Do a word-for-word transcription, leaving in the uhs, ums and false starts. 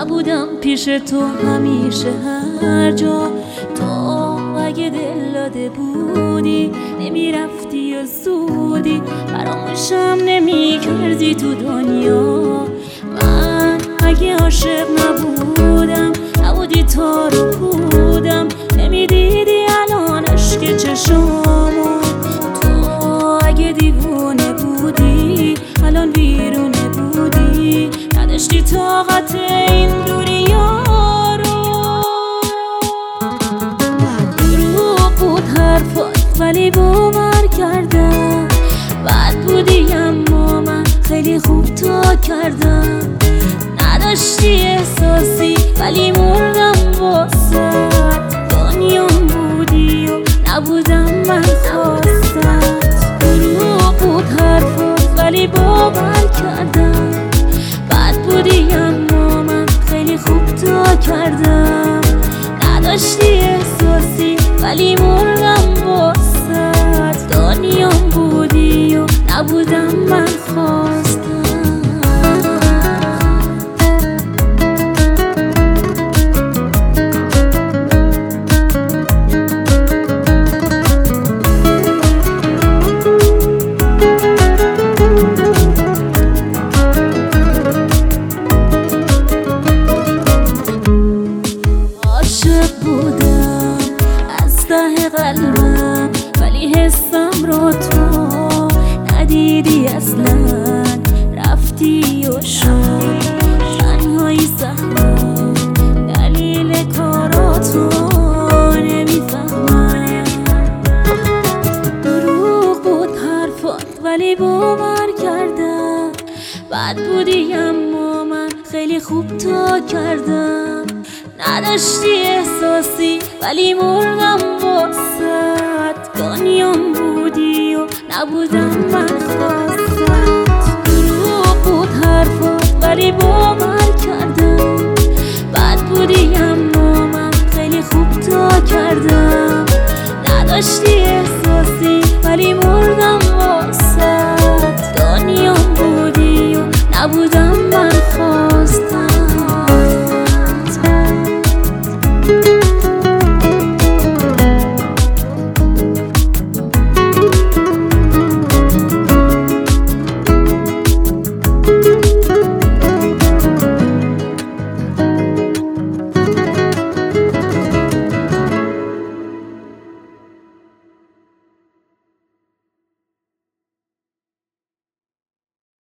نبودم پیش تو همیشه هر جا. تو اگه دل داده بودی نمیرفتی یا زودی فراموشم نمی کردی تو دنیا. من اگه عاشق نبودم نبودی تا رو بودم نمیدیدی الان عشق چشامو. تو اگه دیوونه بودی الان بیرونه بودی نداشتی طاقت این دوریا رو. دروغ بود حرفات ولی باور کردم، بد بودی اما من خیلی خوب تا کردم. نداشتی احساسی ولی مردم واسد، دنیام بودی و نبودم من خواستت. دروغ بود حرفات ولی باور کردم، بد بودی اما من خیلی خوب تا کردم. نداشتی احساسی ولی مردم واسد، دنیام بودی و نبودم من خواستم. بودم از ته قلبم ولی حسم رو تو ندیدی اصلا. رفتی و شد تنهایی سهمم دلیل کاراتو نمیفهمم. دروغ بود حرفات ولی باور کردم، بد بودی اما من خیلی خوب تا کردم. نداشتی احساسی ولی مردم واسد، دنیام بودی و نبودم من خواستت. دروغ بود حرفات ولی باور